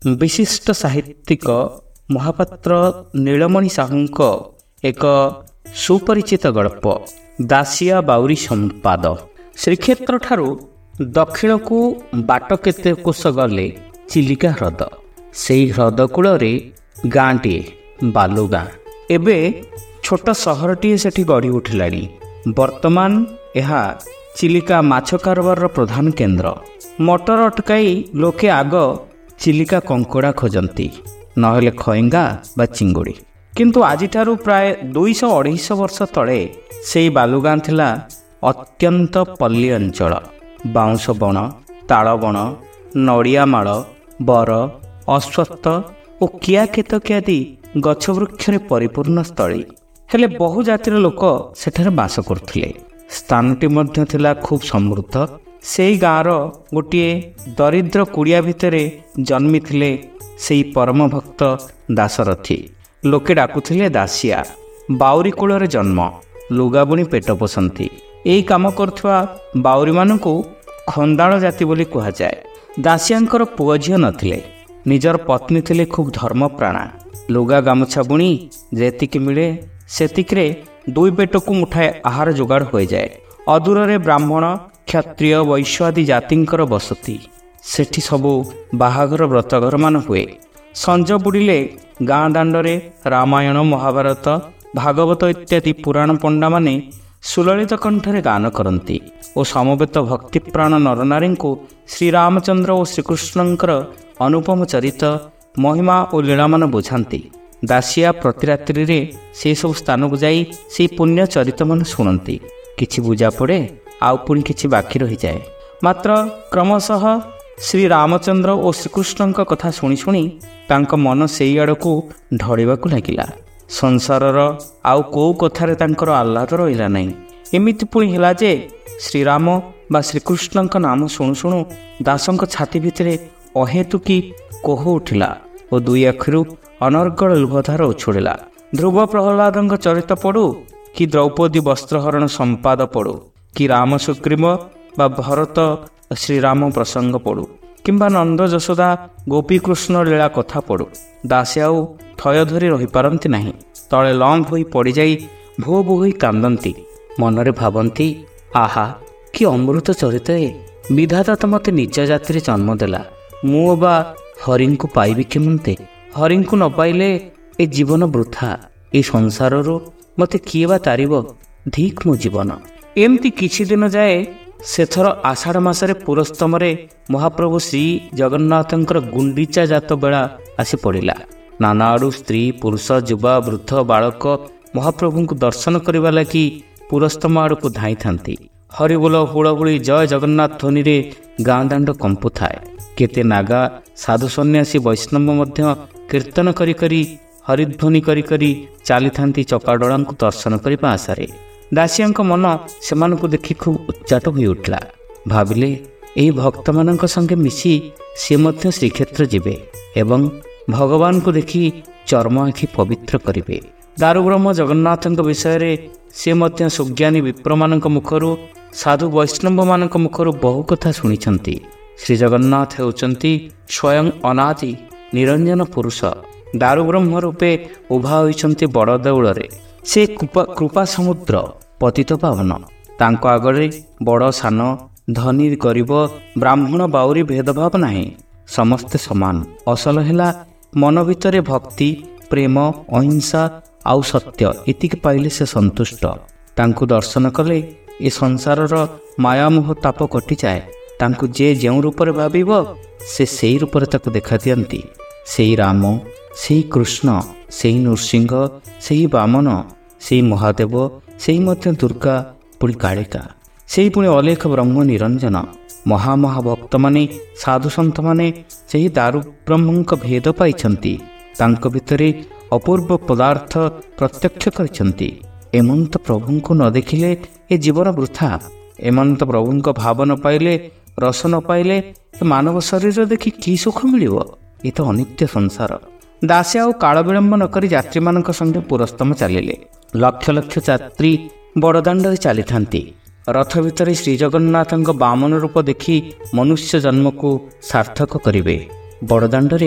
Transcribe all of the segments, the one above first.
ବିଶିଷ୍ଟ ସାହିତ୍ୟିକ ମହାପାତ୍ର ନୀଳମଣି ସାହୁଙ୍କ ଏକ ସୁପରିଚିତ ଗଳ୍ପ ଦାସିଆ ବାଉରୀ ସମ୍ପାଦ। ଶ୍ରୀକ୍ଷେତ୍ରଠାରୁ ଦକ୍ଷିଣକୁ ବାଟ କେତେ କୋଶ ଗଲେ ଚିଲିକା ହ୍ରଦ। ସେହି ହ୍ରଦ କୂଳରେ ଗାଁଟିଏ ବାଲୁଗାଁ। ଏବେ ଛୋଟ ସହରଟିଏ ସେଠି ଗଢ଼ି ଉଠିଲାଣି। ବର୍ତ୍ତମାନ ଏହା ଚିଲିକା ମାଛ କାରବାରର ପ୍ରଧାନ କେନ୍ଦ୍ର। ମଟର ଅଟକାଇ ଲୋକେ ଆଗ ଚିଲିକା କଙ୍କଡ଼ା ଖୋଜନ୍ତି, ନହେଲେ ଖଇଙ୍ଗା ବା ଚିଙ୍ଗୁଡ଼ି। କିନ୍ତୁ ଆଜିଠାରୁ ପ୍ରାୟ 200-250 ବର୍ଷ ତଳେ ସେହି ବାଲୁଗାଁ ଥିଲା ଅତ୍ୟନ୍ତ ପଲ୍ଲୀ ଅଞ୍ଚଳ। ବାଉଁଶ ବଣ, ତାଳ ବଣ, ନଡ଼ିଆମାଳ, ବର, ଅଶ୍ୱତ୍ଥ ଓ କିଆ କେତକୀ ଆଦି ଗଛ ବୃକ୍ଷରେ ପରିପୂର୍ଣ୍ଣ ସ୍ଥଳୀ। ହେଲେ ବହୁ ଜାତିର ଲୋକ ସେଠାରେ ବାସ କରୁଥିଲେ। ସ୍ଥାନଟି ମଧ୍ୟ ଥିଲା ଖୁବ୍ ସମୃଦ୍ଧ। ସେହି ଗାଁର ଗୋଟିଏ ଦରିଦ୍ର କୁଡ଼ିଆ ଭିତରେ ଜନ୍ମିଥିଲେ ସେହି ପରମ ଭକ୍ତ ଦାଶରଥୀ। ଲୋକେ ଡାକୁଥିଲେ ଦାସିଆ। ବାଉରୀ କୂଳରେ ଜନ୍ମ, ଲୁଗା ବୁଣି ପେଟ ପୋଷନ୍ତି। ଏହି କାମ କରୁଥିବା ବାଉରୀମାନଙ୍କୁ ଖନ୍ଦାଳ ଜାତି ବୋଲି କୁହାଯାଏ। ଦାସିଆଙ୍କର ପୁଅ ଝିଅ ନଥିଲେ। ନିଜର ପତ୍ନୀ ଥିଲେ ଖୁବ୍ ଧର୍ମପ୍ରାଣା। ଲୁଗା ଗାମୁଛା ବୁଣି ଯେତିକି ମିଳେ ସେତିକିରେ 2 ପେଟକୁ ମୁଠାଏ ଆହାର ଯୋଗାଡ଼ ହୋଇଯାଏ। ଅଦୂରରେ ବ୍ରାହ୍ମଣ, କ୍ଷତ୍ରିୟ, ବୈଶ୍ୟ ଆଦି ଜାତିଙ୍କର ବସତି। ସେଠି ସବୁ ବାହାଘର ବ୍ରତଘରମାନ ହୁଏ। ସଞ୍ଜ ବୁଡ଼ିଲେ ଗାଁ ଦାଣ୍ଡରେ ରାମାୟଣ, ମହାଭାରତ, ଭାଗବତ ଇତ୍ୟାଦି ପୁରାଣ ପଣ୍ଡାମାନେ ସୁଲଳିତ କଣ୍ଠରେ ଗାନ କରନ୍ତି ଓ ସମବେତ ଭକ୍ତିପ୍ରାଣ ନରନାରୀଙ୍କୁ ଶ୍ରୀରାମଚନ୍ଦ୍ର ଓ ଶ୍ରୀକୃଷ୍ଣଙ୍କର ଅନୁପମ ଚରିତ, ମହିମା ଓ ଲୀଳାମାନ ବୁଝାନ୍ତି। ଦାସିଆ ପ୍ରତି ରାତ୍ରିରେ ସେସବୁ ସ୍ଥାନକୁ ଯାଇ ସେହି ପୁଣ୍ୟ ଚରିତମାନ ଶୁଣନ୍ତି। କିଛି ବୁଝା ପଡ଼େ, ଆଉ ପୁଣି କିଛି ବାକି ରହିଯାଏ। ମାତ୍ର କ୍ରମଶଃ ଶ୍ରୀରାମଚନ୍ଦ୍ର ଓ ଶ୍ରୀକୃଷ୍ଣଙ୍କ କଥା ଶୁଣି ଶୁଣି ତାଙ୍କ ମନ ସେଇ ଆଡ଼କୁ ଢଳିବାକୁ ଲାଗିଲା। ସଂସାରର ଆଉ କେଉଁ କଥାରେ ତାଙ୍କର ଆହ୍ଲାଦ ରହିଲା ନାହିଁ। ଏମିତି ପୁଣି ହେଲା ଯେ ଶ୍ରୀରାମ ବା ଶ୍ରୀକୃଷ୍ଣଙ୍କ ନାମ ଶୁଣୁ ଶୁଣୁ ଦାସଙ୍କ ଛାତି ଭିତରେ ଅହେତୁକି କୋହ ଉଠିଲା ଓ 2 ଆଖିରୁ ଅନର୍ଗଳ ଲୁହଧାର ଉଛୁଳିଲା। ଧ୍ରୁବ ପ୍ରହ୍ଲାଦଙ୍କ ଚରିତ ପଡ଼ୁ କି ଦ୍ରୌପଦୀ ବସ୍ତ୍ରହରଣ ସମ୍ପାଦ ପଡ଼ୁ କି ରାମ ସୁଗ୍ରୀବ ବା ଭରତ ଶ୍ରୀରାମ ପ୍ରସଙ୍ଗ ପଡ଼ୁ କିମ୍ବା ନନ୍ଦ ଯଶୋଦା ଗୋପୀକୃଷ୍ଣ ଲୀଳା କଥା ପଡ଼ୁ, ଦାସେ ଆଉ ଥୟ ଧରି ରହିପାରନ୍ତି ନାହିଁ। ତଳେ ଲମ୍ବ ହୋଇ ପଡ଼ିଯାଇ ଭୋ ଭୋ ହୋଇ କାନ୍ଦନ୍ତି। ମନରେ ଭାବନ୍ତି, ଆହା କି ଅମୃତ ଚରିତ ଏ! ବିଧାତା ତ ମୋତେ ନିଜ ଜାତିରେ ଜନ୍ମ ଦେଲା, ମୁଁ ବା ହରିଙ୍କୁ ପାଇବି କେମନ୍ତେ? ହରିଙ୍କୁ ନ ପାଇଲେ ଏ ଜୀବନ ବୃଥା। ଏ ସଂସାରରୁ ମୋତେ କିଏ ବା ତାରିବ? ଧିକ୍ ମୋ ଜୀବନ। ଏମିତି କିଛି ଦିନ ଯାଏ ସେଥର ଆଷାଢ଼ ମାସରେ ପୁରସ୍ତମରେ ମହାପ୍ରଭୁ ଶ୍ରୀ ଜଗନ୍ନାଥଙ୍କର ଗୁଣ୍ଡିଚା ଜାତ ବେଳା ଆସି ପଡ଼ିଲା। ନାନା ଆଡ଼ୁ ସ୍ତ୍ରୀ, ପୁରୁଷ, ଯୁବା, ବୃଦ୍ଧ, ବାଳକ ମହାପ୍ରଭୁଙ୍କୁ ଦର୍ଶନ କରିବା ଲାଗି ପୁରସ୍ତମ ଆଡ଼କୁ ଧାଇଁଥାନ୍ତି। ହରିବୋଲ, ହୁଳହୁଳି, ଜୟ ଜଗନ୍ନାଥ ଧ୍ୱନିରେ ଗାଁ ଦାଣ୍ଡ କମ୍ପୁଥାଏ। କେତେ ନାଗା, ସାଧୁ ସନ୍ନ୍ୟାସୀ, ବୈଷ୍ଣବ ମଧ୍ୟ କୀର୍ତ୍ତନ କରି କରି, ହରିଧ୍ୱନି କରି କରି ଚାଲିଥାନ୍ତି ଚକାଡୋଳାଙ୍କୁ ଦର୍ଶନ କରିବା ଆଶାରେ। ଦାସିଆଙ୍କ ମନ ସେମାନଙ୍କୁ ଦେଖି ଖୁବ୍ ଉଚ୍ଚାଟ ହୋଇ ଉଠିଲା। ଭାବିଲେ, ଏହି ଭକ୍ତମାନଙ୍କ ସଙ୍ଗେ ମିଶି ସେ ମଧ୍ୟ ଶ୍ରୀକ୍ଷେତ୍ର ଯିବେ ଏବଂ ଭଗବାନଙ୍କୁ ଦେଖି ଚର୍ମ ଆଖି ପବିତ୍ର କରିବେ। ଦାରୁବ୍ରହ୍ମ ଜଗନ୍ନାଥଙ୍କ ବିଷୟରେ ସେ ମଧ୍ୟ ସୁଜ୍ଞାନୀ ବିପ୍ରମାନଙ୍କ ମୁଖରୁ, ସାଧୁ ବୈଷ୍ଣବମାନଙ୍କ ମୁଖରୁ ବହୁ କଥା ଶୁଣିଛନ୍ତି। ଶ୍ରୀଜଗନ୍ନାଥ ହେଉଛନ୍ତି ସ୍ୱୟଂ ଅନାଦି ନିରଞ୍ଜନ ପୁରୁଷ। ଦାରୁବ୍ରହ୍ମ ରୂପେ ଉଭା ହୋଇଛନ୍ତି ବଡ଼ ଦେଉଳରେ। ସେ କୃପା ସମୁଦ୍ର, ପତିତ ପାବନ। ତାଙ୍କ ଆଗରେ ବଡ଼ ସାନ, ଧନୀ ଗରିବ, ବ୍ରାହ୍ମଣ ବାଉରୀ ଭେଦଭାବ ନାହିଁ। ସମସ୍ତେ ସମାନ। ଅସଲ ହେଲା ମନ ଭିତରେ ଭକ୍ତି, ପ୍ରେମ, ଅହିଂସା ଆଉ ସତ୍ୟ ଏତିକି ପାଇଲେ ସେ ସନ୍ତୁଷ୍ଟ। ତାଙ୍କୁ ଦର୍ଶନ କଲେ ଏ ସଂସାରର ମାୟାମୋହ ତାପ କଟିଯାଏ। ତାଙ୍କୁ ଯେ ଯେଉଁ ରୂପରେ ଭାବିବ ସେ ସେହି ରୂପରେ ତାକୁ ଦେଖାଦିଅନ୍ତି। ସେହି ରାମ, ସେହି କୃଷ୍ଣ, ସେହି ନୃସିଂହ, ସେହି ବାମନ, ସେହି ମହାଦେବ, ସେହି ମଧ୍ୟ ଦୁର୍ଗା, ପୁଣି କାଳିକା, ସେହି ପୁଣି ଅଲେଖ ବ୍ରହ୍ମ ନିରଞ୍ଜନ। ମହାଭକ୍ତମାନେ, ସାଧୁସନ୍ଥମାନେ ସେହି ଦାରୁବ୍ରହ୍ମଙ୍କ ଭେଦ ପାଇଛନ୍ତି। ତାଙ୍କ ଭିତରେ ଅପୂର୍ବ ପଦାର୍ଥ ପ୍ରତ୍ୟକ୍ଷ କରିଛନ୍ତି। ଏମନ୍ତ ପ୍ରଭୁଙ୍କୁ ନ ଦେଖିଲେ ଏ ଜୀବନ ବୃଥା। ଏମନ୍ତ ପ୍ରଭୁଙ୍କ ଭାବ ନ ପାଇଲେ, ରସ ନ ପାଇଲେ ଏ ମାନବ ଶରୀର ଦେଖି କି ସୁଖ ମିଳିବ? ଏ ତ ଅନିତ୍ୟ ସଂସାର। ଦାସେ ଆଉ କାଳ ବିଳମ୍ବ ନ କରି ଯାତ୍ରୀମାନଙ୍କ ସଙ୍ଗେ ପୁରସ୍ତମ ଚାଲିଲେ। ଲକ୍ଷ ଲକ୍ଷ ଯାତ୍ରୀ ବଡ଼ଦାଣ୍ଡରେ ଚାଲିଥାନ୍ତି। ରଥ ଭିତରେ ଶ୍ରୀଜଗନ୍ନାଥଙ୍କ ବାମନ ରୂପ ଦେଖି ମନୁଷ୍ୟ ଜନ୍ମକୁ ସାର୍ଥକ କରିବେ। ବଡ଼ଦାଣ୍ଡରେ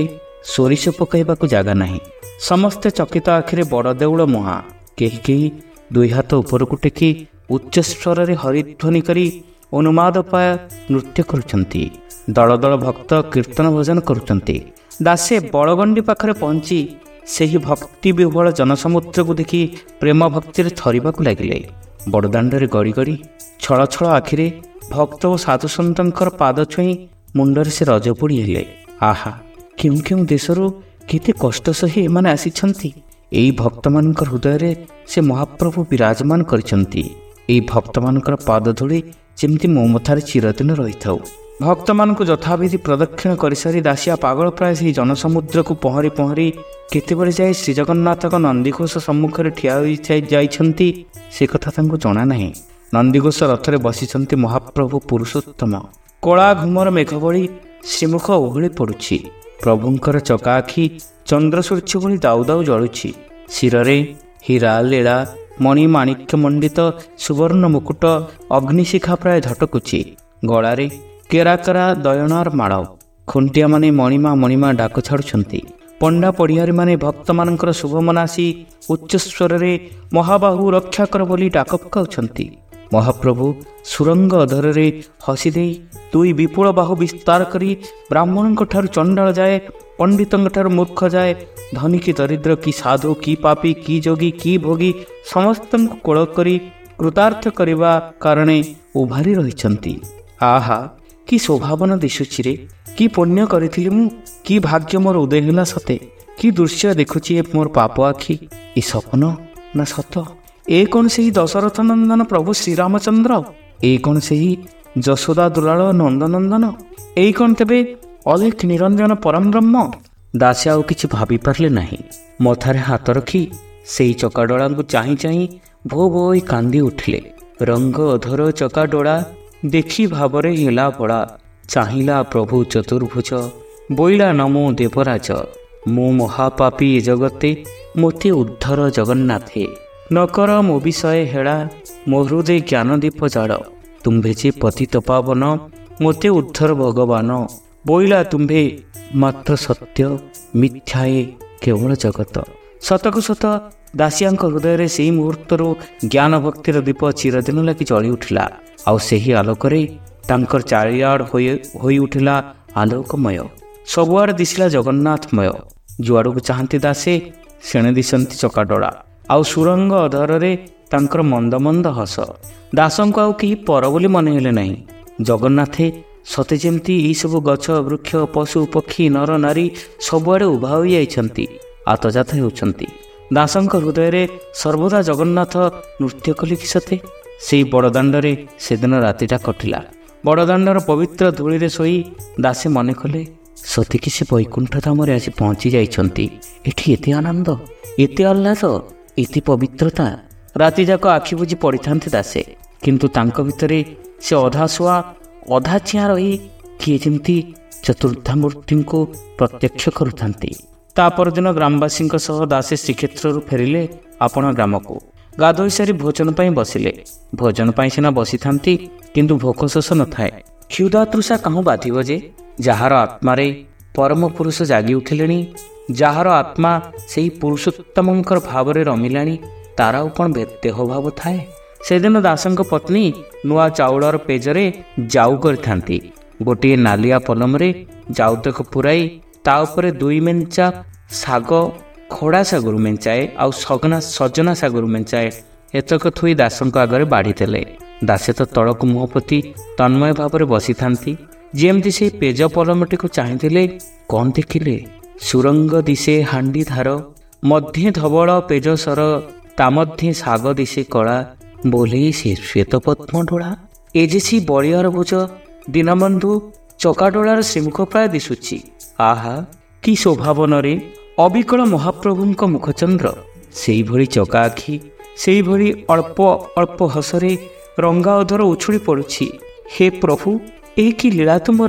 ସୋରିଷ ପକାଇବାକୁ ଜାଗା ନାହିଁ। ସମସ୍ତେ ଚକିତ ଆଖିରେ ବଡ଼ ଦେଉଳ ମୁହାଁ। କେହି କେହି ଦୁଇ ହାତ ଉପରକୁ ଟେକି ଉଚ୍ଚ ସ୍ୱରରେ ହରିଧ୍ୱନି କରି ଅନୁମାଦ ପାୟ ନୃତ୍ୟ କରୁଛନ୍ତି। ଦଳ ଦଳ ଭକ୍ତ କୀର୍ତ୍ତନ ଭଜନ କରୁଛନ୍ତି। ଦାସେ ବଳଗଣ୍ଡି ପାଖରେ ପହଞ୍ଚି ସେହି ଭକ୍ତି ବିହ୍ୱଳ ଜନସମୁଦ୍ରକୁ ଦେଖି ପ୍ରେମ ଭକ୍ତିରେ ଥରିବାକୁ ଲାଗିଲେ। ବଡ଼ଦାଣ୍ଡରେ ଗଡ଼ି ଗଡ଼ି ଛଳ ଛଳ ଆଖିରେ ଭକ୍ତ ଓ ସାଧୁସନ୍ତଙ୍କର ପାଦ ଛୁଇଁ ମୁଣ୍ଡରେ ସେ ରଜପୋଡ଼ି ହେଲେ। ଆହା, କେଉଁ କେଉଁ ଦେଶରୁ କେତେ କଷ୍ଟ ସହି ଏମାନେ ଆସିଛନ୍ତି। ଏହି ଭକ୍ତମାନଙ୍କ ହୃଦୟରେ ସେ ମହାପ୍ରଭୁ ବିରାଜମାନ କରିଛନ୍ତି। ଏହି ଭକ୍ତମାନଙ୍କର ପାଦ ଧୂଳି ଯେମିତି ମୋ ମଥାରେ ଚିରଦିନ ରହିଥାଉ। ଭକ୍ତମାନଙ୍କୁ ଯଥାବିଧି ପ୍ରଦକ୍ଷିଣ କରିସାରି ଦାସିଆ ପାଗଳ ପ୍ରାୟ ସେହି ଜନସମୁଦ୍ରକୁ ପହଁରି ପହଁରି କେତେବେଳେ ଯାଇ ଶ୍ରୀଜଗନ୍ନାଥଙ୍କ ନନ୍ଦିଘୋଷ ସମ୍ମୁଖରେ ଠିଆ ହୋଇ ଯାଇଛନ୍ତି ସେ କଥା ତାଙ୍କୁ ଜଣା ନାହିଁ। ନନ୍ଦିଘୋଷ ରଥରେ ବସିଛନ୍ତି ମହାପ୍ରଭୁ ପୁରୁଷୋତ୍ତମ। କଳା ଘୁମର ମେଘ ଭଳି ଶ୍ରୀମୁଖ ଓହଳି ପଡ଼ୁଛି। ପ୍ରଭୁଙ୍କର ଚକା ଆଖି ଚନ୍ଦ୍ର ସୂର୍ଯ୍ୟ ଭଳି ଦାଉ ଦାଉ ଜଳୁଛି। ଶିରରେ ହୀରା ଲୀଳା ମଣି ମାଣିକ୍ୟ ମଣ୍ଡିତ ସୁବର୍ଣ୍ଣ ମୁକୁଟ ଅଗ୍ନିଶିଖା ପ୍ରାୟ ଝଟକୁଛି। ଗଳାରେ କେରାକେରା ଦୟଣାର ମାଳ। ଖୁଣ୍ଟିଆମାନେ ମଣିମା ମଣିମା ଡାକ ଛାଡ଼ୁଛନ୍ତି। ପଣ୍ଡା ପଡ଼ିଆରୀମାନେ ଭକ୍ତମାନଙ୍କର ଶୁଭ ମନାସି ଉଚ୍ଚସ୍ୱରରେ ମହାବାହୁ ରକ୍ଷା କର ବୋଲି ଡାକ ପକାଉଛନ୍ତି। ମହାପ୍ରଭୁ ସୁରଙ୍ଗ ଅଧରରେ ହସି ଦେଇ ଦୁଇ ବିପୁଳ ବାହୁ ବିସ୍ତାର କରି ବ୍ରାହ୍ମଣଙ୍କଠାରୁ ଚଣ୍ଡାଳ ଯାଏ, ପଣ୍ଡିତଙ୍କଠାରୁ ମୂର୍ଖ ଯାଏ, ଧନୀ କି ଦରିଦ୍ର, କି ସାଧୁ କି ପାପୀ, କି ଯୋଗୀ କି ଭୋଗୀ ସମସ୍ତଙ୍କୁ କୋଳ କରି କୃତାର୍ଥ କରିବା କାରଣେ ଉଭାରି ରହିଛନ୍ତି। ଆହା, କି ଶୋଭାବନ ଦିଶୁଛି ରେ! କି ପୁଣ୍ୟ କରିଥିଲି ମୁଁ! କି ଭାଗ୍ୟ ମୋର ଉଦୟ ହେଲା ସତେ! କି ଦୃଶ୍ୟ ଦେଖୁଛି ଏ ମୋର ପାପ ଆଖି! ଏ ସପନ ନା ସତ? ଏ କ'ଣ ସେହି ଦଶରଥ ନନ୍ଦନ ପ୍ରଭୁ ଶ୍ରୀରାମଚନ୍ଦ୍ର? ଏ କ'ଣ ସେହି ଯଶୋଦା ଦୁଲାଳ ନନ୍ଦନନ୍ଦନ? ଏଇ କ'ଣ ତେବେ ଅଲେଖ ନିରଞ୍ଜନ ପରମ ବ୍ରହ୍ମ? ଦାସେ ଆଉ କିଛି ଭାବିପାରିଲେ ନାହିଁ। ମଥାରେ ହାତ ରଖି ସେଇ ଚକାଡୋଳାଙ୍କୁ ଚାହିଁ ଚାହିଁ ଭୋ ଭୋ ହୋଇ କାନ୍ଦି ଉଠିଲେ। ରଙ୍ଗ ଅଧର ଚକାଡୋଳା ଦେଖି ଭାବରେ ହେଲା ପଡ଼ା। ଚାହିଁଲା ପ୍ରଭୁ ଚତୁର୍ଭୁଜ, ବୋଇଲା ନମୋ ଦେବରାଜ। ମୁଁ ମହାପାପୀ ଏ ଜଗତେ, ମୋତେ ଉଦ୍ଧର ଜଗନ୍ନାଥେ। ନକର ମୋ ବିଷୟ ହେଳା, ମୋ ହୃଦୟ ଜ୍ଞାନଦୀପ ଜାଳ। ତୁମ୍ଭେ ଯେ ପତିତ ପାବନ, ମୋତେ ଉଦ୍ଧର ଭଗବାନ। ବୋଇଲା ତୁମ୍ଭେ ମାତ୍ର ସତ୍ୟ, ମିଥ୍ୟାଏ କେବଳ ଜଗତ। ସତକୁ ସତ ଦାସିଆଙ୍କ ହୃଦୟରେ ସେହି ମୁହୂର୍ତ୍ତରୁ ଜ୍ଞାନ ଭକ୍ତିର ଦୀପ ଚିରଦିନ ଲାଗି ଜଳି ଉଠିଲା। ଆଉ ସେହି ଆଲୋକରେ ତାଙ୍କର ଚାରିଆଡ଼ ହୋଇ ଉଠିଲା ଆଲୋକମୟ। ସବୁଆଡ଼େ ଦିଶିଲା ଜଗନ୍ନାଥମୟ। ଯୁଆଡ଼କୁ ଚାହାନ୍ତି ଦାସେ ସେଣେ ଦିଶନ୍ତି ଚକାଡୋଳା, ଆଉ ସୁରଙ୍ଗ ଅଧରରେ ତାଙ୍କର ମନ୍ଦ ମନ୍ଦ ହସ। ଦାସଙ୍କୁ ଆଉ କେହି ପର ବୋଲି ମନେ ହେଲେ ନାହିଁ। ଜଗନ୍ନାଥେ ସତେ ଯେମିତି ଏହିସବୁ ଗଛ ବୃକ୍ଷ ପଶୁ ପକ୍ଷୀ ନର ନାରୀ ସବୁଆଡ଼େ ଉଭା ହୋଇଯାଇଛନ୍ତି, ଆତଜାତ ହେଉଛନ୍ତି। ଦାସଙ୍କ ହୃଦୟରେ ସର୍ବଦା ଜଗନ୍ନାଥ ନୃତ୍ୟ କଲେ କି ସତେ? ସେହି ବଡ଼ଦାଣ୍ଡରେ ସେଦିନ ରାତିଟା କଟିଲା। ବଡ଼ଦାଣ୍ଡର ପବିତ୍ର ଧୂଳିରେ ଶୋଇ ଦାସେ ମନେ କଲେ ସତେକି ସେ ବୈକୁଣ୍ଠ ଧାମରେ ଆସି ପହଞ୍ଚି ଯାଇଛନ୍ତି। ଏଠି ଏତେ ଆନନ୍ଦ, ଏତେ ଆହ୍ଲାଦ, ଏତେ ପବିତ୍ରତା। ରାତିଯାକ ଆଖି ବୁଜି ପଡ଼ିଥାନ୍ତି ଦାସେ, କିନ୍ତୁ ତାଙ୍କ ଭିତରେ ସେ ଅଧା ଶୁଆ ଅଧା ଚିଆଁ ରହି କିଏ ଯେମିତି ଚତୁର୍ଦ୍ଧାମୂର୍ତ୍ତିଙ୍କୁ ପ୍ରତ୍ୟକ୍ଷ କରୁଥାନ୍ତି। ତା ପରଦିନ ଗ୍ରାମବାସୀଙ୍କ ସହ ଦାସେ ଶ୍ରୀକ୍ଷେତ୍ରରୁ ଫେରିଲେ ଆପଣା ଗ୍ରାମକୁ। ଗାଧୋଇ ସାରି ଭୋଜନ ପାଇଁ ବସିଲେ। ଭୋଜନ ପାଇଁ ସିନା ବସିଥାନ୍ତି, କିନ୍ତୁ ଭୋକ ଶୋଷ ନଥାଏ। କ୍ଷୁଧା ତୃଷା କାହୁଁ ବାଧିବ ଯେ? ଯାହାର ଆତ୍ମାରେ ପରମ ପୁରୁଷ ଜାଗି ଉଠିଲେଣି, ଯାହାର ଆତ୍ମା ସେହି ପୁରୁଷୋତ୍ତମଙ୍କର ଭାବରେ ରମିଲାଣି, ତାର ଆଉ କ'ଣ ଦେହଭାବ ଥାଏ? ସେଦିନ ଦାସଙ୍କ ପତ୍ନୀ ନୂଆ ଚାଉଳର ପେଜରେ ଜାଉ କରିଥାନ୍ତି। ଗୋଟିଏ ନାଲିଆ ପଲମରେ ଜାଉତକ ପୁରାଇ ତା ଉପରେ 2 ମେଞ୍ଚା ଶାଗ, ଖଡ଼ା ଶାଗରୁ ମେଞ୍ଚାଏ ଆଉ ସଜନା ଶାଗରୁ ମେଞ୍ଚାଏ ଏତକ ଥୋଇ ଦାସଙ୍କ ଆଗରେ ବାଢ଼ିଦେଲେ। ଦାସେ ତ ତଳକୁ ମୁହଁ ପୋତି ତନ୍ମୟ ଭାବରେ ବସିଥାନ୍ତି। ଯେମିତି ସେହି ପେଜ ପଲମଟିକୁ ଚାହିଁଥିଲେ, କ'ଣ ଦେଖିଲେ? ସୁରଙ୍ଗ ଦିଶେ ହାଣ୍ଡି ଧାର, ମଧ୍ୟେ ଧବଳ ପେଜ ସର, ତା ମଧ୍ୟେ ଶାଗ ଦିଶେ କଳା, ବୋଲେ ସେ ଶ୍ଵେତ ପଦ୍ମ ଡୋଳା। ଏ ଯେ ସେ ବଳିଆର ଭୋଜ ଦୀନବନ୍ଧୁ ଚକାଡୋଳାର ଶ୍ରୀମୁଖ ପ୍ରାୟ ଦିଶୁଛି। ଆହା, କି ଶୋଭାବନରେ! ଅବିକଳ ମହାପ୍ରଭୁଙ୍କ ମୁଖଚନ୍ଦ୍ର, ସେଇଭଳି ଚକା ଆଖି, ସେଇଭଳି ଅଳ୍ପ ଅଳ୍ପ ହସରେ ରଙ୍ଗା ଅଧର ଉଛୁଳି ପଡ଼ୁଛି। ହେ ପ୍ରଭୁ, ଏ କି ଲୀଳା ତୁମର!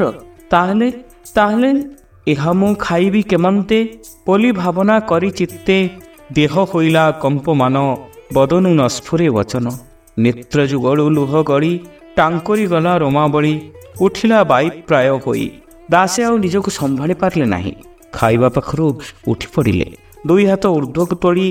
ତାହେଲେ ଏହା ମୁଁ ଖାଇବି କେମନ୍ତେ ବୋଲି ଭାବନା କରି ଚିତ୍ତେ, ଦେହ ହୋଇଲା କମ୍ପମାନ, ବଦନୁ ନସ୍ଫୁରେ ବଚନ। ନେତ୍ର ଯୁଗଳୁ ଲୁହ ଗଳି, ଟାଙ୍କରି ଗଲା ରୋମାବଳି, ଉଠିଲା ବାଇ ପ୍ରାୟ ହୋଇ। ଦାସେ ଆଉ ନିଜକୁ ସମ୍ଭାଳି ପାରିଲେ ନାହିଁ। ଖାଇବା ପାଖରୁ ଉଠି ପଡ଼ିଲେ। ଦୁଇ ହାତ ଉର୍ଦ୍ଧ୍ୱକୁ ତୋଳି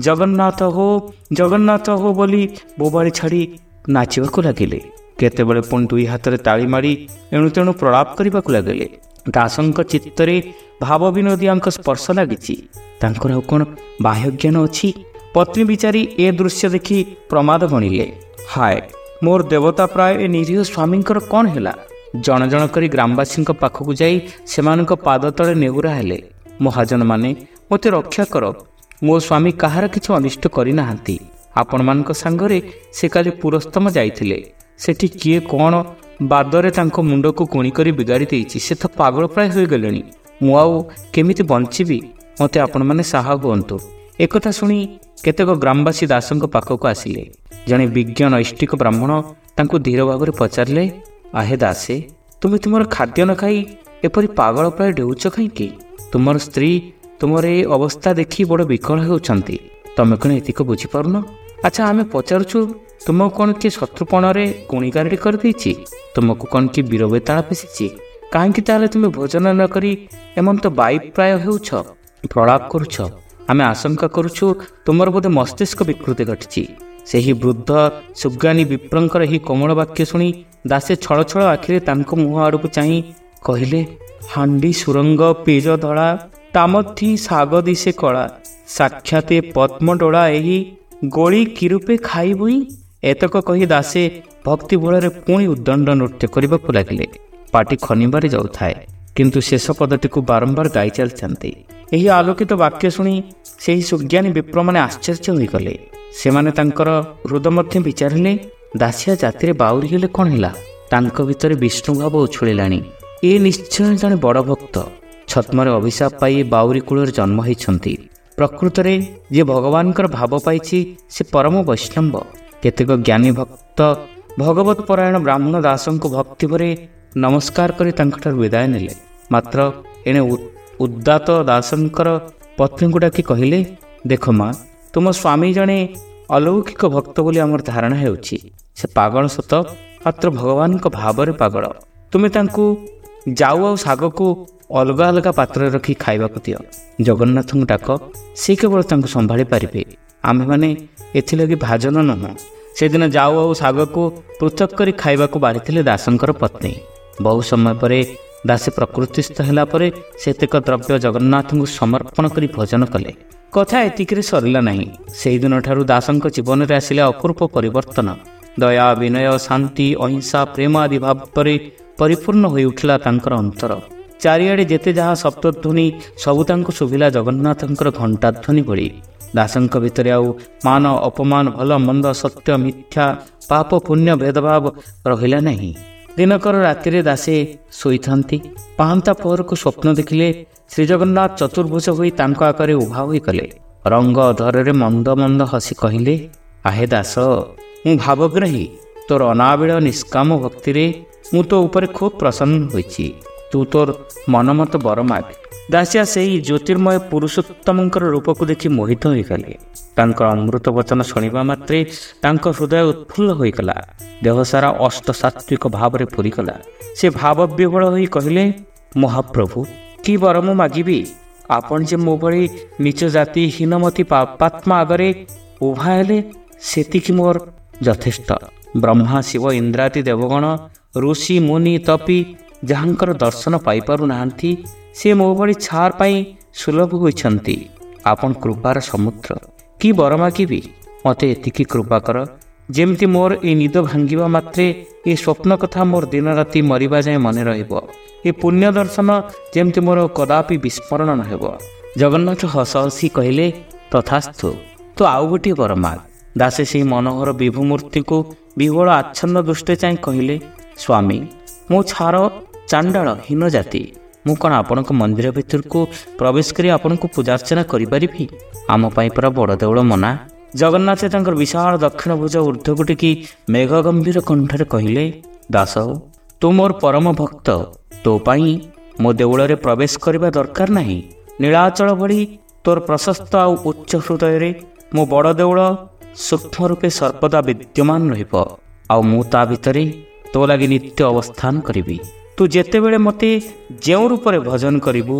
ଜଗନ୍ନାଥ ହୋ ବୋଲି ବୋବାଳି ଛାଡ଼ି ନାଚିବାକୁ ଲାଗିଲେ। କେତେବେଳେ ପୁଣି ଦୁଇ ହାତରେ ତାଳି ମାଡ଼ି ଏଣୁ ତେଣୁ ପ୍ରଳାପ କରିବାକୁ ଲାଗିଲେ। ଦାସଙ୍କ ଚିତ୍ତରେ ଭାବ ବିନୋଦିଆଙ୍କ ସ୍ପର୍ଶ ଲାଗିଛି। ତାଙ୍କର ଆଉ କ'ଣ ବାହ୍ୟଜ୍ଞାନ ଅଛି? ପତ୍ନୀ ବିଚାରୀ ଏ ଦୃଶ୍ୟ ଦେଖି ପ୍ରମାଦ ଗଣିଲେ। ହାୟ, ମୋର ଦେବତା ପ୍ରାୟ ଏ ନିରୀହ ସ୍ୱାମୀଙ୍କର କ'ଣ ହେଲା? ଜଣ ଜଣ କରି ଗ୍ରାମବାସୀଙ୍କ ପାଖକୁ ଯାଇ ସେମାନଙ୍କ ପାଦ ତଳେ ନେହୁରା ହେଲେ। ମହାଜନମାନେ, ମୋତେ ରକ୍ଷା କର, ମୋ ସ୍ୱାମୀ କାହାର କିଛି ଅନିଷ୍ଟ କରିନାହାନ୍ତି। ଆପଣମାନଙ୍କ ସାଙ୍ଗରେ ସେ କାଲି ପୁରସ୍ତମ ଯାଇଥିଲେ। ସେଠି କିଏ କ'ଣ ବାଦରେ ତାଙ୍କ ମୁଣ୍ଡକୁ ଗୁଣି କରି ବିଗାଡ଼ି ଦେଇଛି। ସେ ତ ପାଗଳ ପ୍ରାୟ ହୋଇଗଲେଣି। ମୁଁ ଆଉ କେମିତି ବଞ୍ଚିବି? ମୋତେ ଆପଣମାନେ ସାହା ହୁଅନ୍ତୁ। ଏକଥା ଶୁଣି କେତେକ ଗ୍ରାମବାସୀ ଦାସଙ୍କ ପାଖକୁ ଆସିଲେ। ଜଣେ ବିଜ୍ଞ ନୈଷ୍ଠିକ ବ୍ରାହ୍ମଣ ତାଙ୍କୁ ଧୀର ଭାବରେ ପଚାରିଲେ, ଆହେ ଦାସେ, ତୁମେ ତୁମର ଖାଦ୍ୟ ନ ଖାଇ ଏପରି ପାଗଳ ପ୍ରାୟ ଡେଉଛ କାହିଁକି? ତୁମର ସ୍ତ୍ରୀ ତୁମର ଏ ଅବସ୍ଥା ଦେଖି ବଡ଼ ବିକଳ ହେଉଛନ୍ତି। ତମେ କ'ଣ ଏତିକି ବୁଝିପାରୁନ? ଆଚ୍ଛା, ଆମେ ପଚାରୁଛୁ, ତୁମକୁ କ'ଣ କିଏ ଶତ୍ରୁପଣରେ ଗୁଣିଗାରେଡ଼ି କରିଦେଇଛି? ତୁମକୁ କ'ଣ କିଏ ବୀରବେତାଳ ପେଶିଛି? କାହିଁକି ତାହେଲେ ତୁମେ ଭୋଜନ ନ କରି ଏମନ୍ତ ବାଇ ପ୍ରାୟ ହେଉଛ, ପ୍ରଳାପ କରୁଛ? ଆମେ ଆଶଙ୍କା କରୁଛୁ ତୁମର ବୋଧେ ମସ୍ତିଷ୍କ ବିକୃତି ଘଟିଛି। ସେହି ବୃଦ୍ଧ ସୁଜ୍ଞାନୀ ବିପ୍ରଙ୍କର ଏହି କୋମଳ ବାକ୍ୟ ଶୁଣି ଦାସେ ଛଳ ଛଳ ଆଖିରେ ତାଙ୍କ ମୁହଁ ଆଡ଼କୁ ଚାହିଁ କହିଲେ, ହାଣ୍ଡି ସୁରଙ୍ଗ ପିଜ ଧଳା, ତାମଥି ଶାଗ ଦିଶେ କଳା, ସାକ୍ଷାତେ ପଦ୍ମଡୋଳା ଏହି ଗୋଳି କିରୂପେ ଖାଇବୁଇ। ଏତକ କହି ଦାସେ ଭକ୍ତି ବଳରେ ପୁଣି ଉଦ୍ଦଣ୍ଡ ନୃତ୍ୟ କରିବାକୁ ଲାଗିଲେ। ପାଟି ଖନିବାରେ ଯାଉଥାଏ, କିନ୍ତୁ ଶେଷ ପଦଟିକୁ ବାରମ୍ବାର ଗାଇ ଚାଲିଥାନ୍ତି। ଏହି ଆଲୋକିତ ବାକ୍ୟ ଶୁଣି ସେହି ସୁଜ୍ଞାନୀ ବିପ୍ରମାନେ ଆଶ୍ଚର୍ଯ୍ୟ ହୋଇଗଲେ। ସେମାନେ ତାଙ୍କର ହୃଦ ମଧ୍ୟ ବିଚାରିଲେ, ଦାସିଆ ଜାତିରେ ବାଉରି ହେଲେ କ'ଣ ହେଲା? ତାଙ୍କ ଭିତରେ ବିଷ୍ଣୁଭାବ ଉଛୁଳିଲାଣି। ଏ ନିଶ୍ଚୟ ଜଣେ ବଡ଼ ଭକ୍ତ। ଛଦ୍ମରେ ଅଭିଶାପ ପାଇ ବାଉରି କୂଳରେ ଜନ୍ମ ହୋଇଛନ୍ତି। ପ୍ରକୃତରେ ଯିଏ ଭଗବାନଙ୍କର ଭାବ ପାଇଛି ସେ ପରମ ବୈଷ୍ଣବ। କେତେକ ଜ୍ଞାନୀ ଭକ୍ତ ଭଗବତ ପରାୟଣ ବ୍ରାହ୍ମଣ ଦାସଙ୍କୁ ଭକ୍ତି ଭରେ ନମସ୍କାର କରି ତାଙ୍କଠାରୁ ବିଦାୟ ନେଲେ। ମାତ୍ର ଏଣେ ଉଦାତ ଦାସଙ୍କର ପତ୍ନୀଙ୍କୁ ଡାକି କହିଲେ, ଦେଖ ମା, ତୁମ ସ୍ୱାମୀ ଜଣେ ଅଲୌକିକ ଭକ୍ତ ବୋଲି ଆମର ଧାରଣା ହେଉଛି। ସେ ପାଗଳ ସତ, ମାତ୍ର ଭଗବାନଙ୍କ ଭାବରେ ପାଗଳ। ତୁମେ ତାଙ୍କୁ ଯାଉ ଆଉ ଶାଗକୁ ଅଲଗା ଅଲଗା ପାତ୍ରରେ ରଖି ଖାଇବାକୁ ଦିଅ। ଜଗନ୍ନାଥଙ୍କୁ ଡାକ, ସେ କେବଳ ତାଙ୍କୁ ସମ୍ଭାଳି ପାରିବେ। ଆମେମାନେ ଏଥିଲାଗି ଭାଜନ ନୁହଁ। ସେଦିନ ଯାଉ ଆଉ ଶାଗକୁ ପୃଥକ କରି ଖାଇବାକୁ ବାଢ଼ିଥିଲେ ଦାସଙ୍କର ପତ୍ନୀ। ବହୁ ସମୟ ପରେ ଦାସେ ପ୍ରକୃତିସ୍ଥ ହେଲା ପରେ ସେତେକ ଦ୍ରବ୍ୟ ଜଗନ୍ନାଥଙ୍କୁ ସମର୍ପଣ କରି ଭୋଜନ କଲେ। କଥା ଏତିକିରେ ସରିଲା ନାହିଁ। ସେହିଦିନଠାରୁ ଦାସଙ୍କ ଜୀବନରେ ଆସିଲା ଅପୂର୍ବ ପରିବର୍ତ୍ତନ। ଦୟା, ବିନୟ, ଶାନ୍ତି, ଅହିଂସା, ପ୍ରେମ ଆଦି ଭାବରେ ପରିପୂର୍ଣ୍ଣ ହୋଇଉଠିଲା ତାଙ୍କର ଅନ୍ତର। ଚାରିଆଡ଼େ ଯେତେ ଯାହା ଶବ୍ଦଧ୍ୱନି ସବୁ ତାଙ୍କୁ ଶୁଭିଲା ଜଗନ୍ନାଥଙ୍କର ଘଣ୍ଟାଧ୍ୱନି ଭଳି। ଦାସଙ୍କ ଭିତରେ ଆଉ ମାନ ଅପମାନ, ଭଲ ମନ୍ଦ, ସତ୍ୟ ମିଥ୍ୟା, ପାପ ପୁଣ୍ୟ ଭେଦଭାବ ରହିଲା ନାହିଁ। ଦିନକର ରାତିରେ ଦାସେ ଶୋଇଥାନ୍ତି। ପାହାନ୍ତା ପହରକୁ ସ୍ୱପ୍ନ ଦେଖିଲେ ଶ୍ରୀଜଗନ୍ନାଥ ଚତୁର୍ଭୁଜ ହୋଇ ତାଙ୍କ ଆଗରେ ଉଭା ହୋଇଗଲେ। ରଙ୍ଗ ଅଧରରେ ମନ୍ଦ ମନ୍ଦ ହସି କହିଲେ, ଆହେ ଦାସ, ମୁଁ ଭାବଗ୍ରାହୀ। ତୋର ଅନାବିଳ ନିଷ୍କାମ ଭକ୍ତିରେ ମୁଁ ତୋ ଉପରେ ଖୁବ୍ ପ୍ରସନ୍ନ ହୋଇଛି। ତୁ ତୋର ମନମତ ବର ମାଗ। ଦାସିଆ ସେହି ଜ୍ୟୋତିର୍ମୟ ପୁରୁଷୋତ୍ତମଙ୍କର ରୂପକୁ ଦେଖି ମୋହିତ ହୋଇଗଲେ। ତାଙ୍କର ଅମୃତ ବଚନ ଶୁଣିବା ମାତ୍ରେ ତାଙ୍କ ହୃଦୟ ଉତ୍ଫୁଲ୍ଲ ହୋଇଗଲା। ଦେହ ସାରା ଅଷ୍ଟସାତ୍ତ୍ୱିକ ଭାବରେ ପୂରିଗଲା। ସେ ଭାବବିହ୍ୱଳ ହୋଇ କହିଲେ, ମହାପ୍ରଭୁ, କି ବର ମୁଁ ମାଗିବି? ଆପଣ ଯେ ମୋ ଭଳି ନିଚ ଜାତି ହୀନମତି ପାପାତ୍ମା ଆଗରେ ଉଭା ହେଲେ ସେତିକି ମୋର ଯଥେଷ୍ଟ। ବ୍ରହ୍ମା, ଶିବ, ଇନ୍ଦ୍ରାଦି ଦେବଗଣ, ଋଷି, ମୁନି, ତପି ଯାହାଙ୍କର ଦର୍ଶନ ପାଇପାରୁନାହାନ୍ତି ସେ ମୋ ଭଳି ଛାର ପାଇଁ ସୁଲଭ ହୋଇଛନ୍ତି। ଆପଣ କୃପାର ସମୁଦ୍ର। କି ବର ମାଗିବି? ମୋତେ ଏତିକି କୃପା କର ଯେମିତି ମୋର ଏ ନିଦ ଭାଙ୍ଗିବା ମାତ୍ରେ ଏ ସ୍ୱପ୍ନ କଥା ମୋର ଦିନ ରାତି ମରିବା ଯାଏଁ ମନେ ରହିବ। ଏ ପୁଣ୍ୟ ଦର୍ଶନ ଯେମିତି ମୋର କଦାପି ବିସ୍ମରଣ ନ ହେବ। ଜଗନ୍ନାଥ ହସ ହସି କହିଲେ, ତଥାସ୍ତୁ, ତୁ ଆଉ ଗୋଟିଏ ବର ମାଗ। ଦାସେ ସେହି ମନୋହର ବିଭୁ ମୂର୍ତ୍ତିକୁ ବିହ୍ୱଳ ଆଚ୍ଛନ୍ନ ଦୃଷ୍ଟିରେ ଚାହିଁ କହିଲେ, ସ୍ୱାମୀ, ମୋ ଛାର ଚାଣ୍ଡାଳ ହୀନ ଜାତି। ମୁଁ କ'ଣ ଆପଣଙ୍କ ମନ୍ଦିର ଭିତରକୁ ପ୍ରବେଶ କରି ଆପଣଙ୍କୁ ପୂଜାର୍ଚ୍ଚନା କରିପାରିବି? ଆମ ପାଇଁ ପୁରା ବଡ଼ ଦେଉଳ ମନା। ଜଗନ୍ନାଥ ତାଙ୍କର ବିଶାଳ ଦକ୍ଷିଣ ଭୁଜ ଉର୍ଦ୍ଧ୍ୱକୁ ଟେକି ମେଘ ଗମ୍ଭୀର କଣ୍ଠରେ କହିଲେ, ଦାସ, ତୁ ମୋର ପରମ ଭକ୍ତ। ତୋ ପାଇଁ ମୋ ଦେଉଳରେ ପ୍ରବେଶ କରିବା ଦରକାର ନାହିଁ। ନୀଳାଚଳ ଭଳି ତୋର ପ୍ରଶସ୍ତ ଆଉ ଉଚ୍ଚ ହୃଦୟରେ ମୋ ବଡ଼ ଦେଉଳ ସୂକ୍ଷ୍ମ ରୂପେ ସର୍ବଦା ବିଦ୍ୟମାନ ରହିବ। ଆଉ ମୁଁ ତା ଭିତରେ ତୋ ଲାଗି ନିତ୍ୟ ଅବସ୍ଥାନ କରିବି। ତୁ ଯେତେବେଳେ ମୋତେ ଯେଉଁ ରୂପରେ ଭଜନ କରିବୁ